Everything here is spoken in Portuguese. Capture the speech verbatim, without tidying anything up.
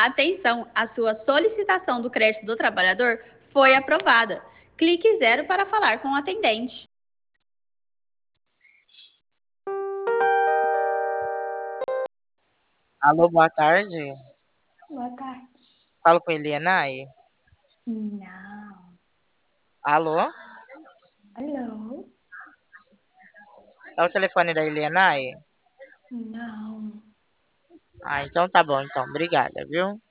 Atenção, a sua solicitação do crédito do trabalhador foi aprovada. Clique zero para falar com o atendente. Alô, boa tarde. Boa tarde. Falo com Elianai. Não. Alô? Alô? É o telefone da Elianai? Não. Ah, então tá bom, então. Obrigada, viu?